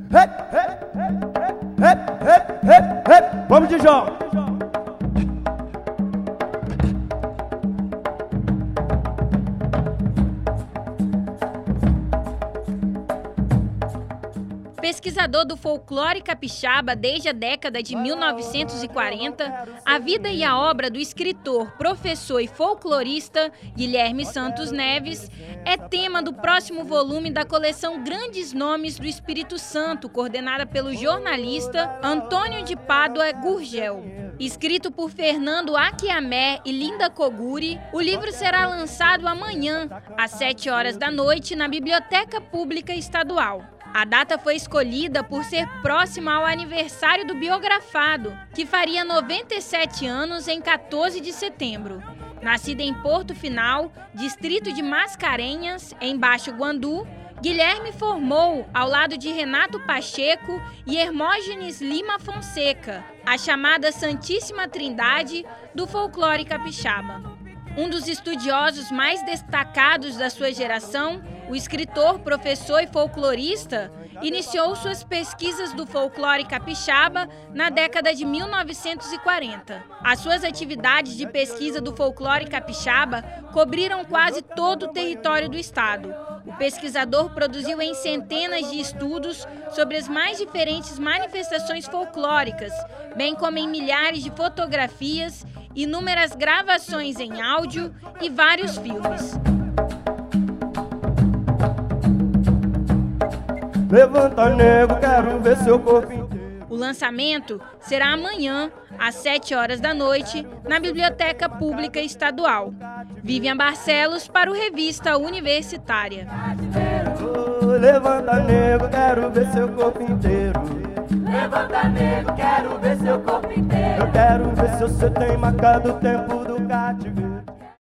Vamos de João. Pesquisador do folclore capixaba desde a década de 1940, a vida e a obra do escritor, professor e folclorista Guilherme Santos Neves é tema do próximo volume da coleção Grandes Nomes do Espírito Santo, coordenada pelo jornalista Antônio de Pádua Gurgel. Escrito por Fernando Akiamé e Linda Koguri, o livro será lançado amanhã, às 7 horas da noite, na Biblioteca Pública Estadual. A data foi escolhida por ser próxima ao aniversário do biografado, que faria 97 anos em 14 de setembro. Nascido em Porto Final, distrito de Mascarenhas, em Baixo Guandu, Guilherme formou, ao lado de Renato Pacheco e Hermógenes Lima Fonseca, a chamada Santíssima Trindade do folclore capixaba. Um dos estudiosos mais destacados da sua geração, o escritor, professor e folclorista, iniciou suas pesquisas do folclore capixaba na década de 1940. As suas atividades de pesquisa do folclore capixaba cobriram quase todo o território do estado. O pesquisador produziu em centenas de estudos sobre as mais diferentes manifestações folclóricas, bem como em milhares de fotografias, inúmeras gravações em áudio e vários filmes. Levanta, nego, quero ver seu corpo inteiro. O lançamento será amanhã, às 7 horas da noite, na Biblioteca Pública Estadual. Vivian Barcelos para o Revista Universitária. Levanta, nego, quero ver seu corpo inteiro. Levanta, nego, quero ver seu corpo inteiro. Eu quero ver se você tem marcado o tempo do cativeiro.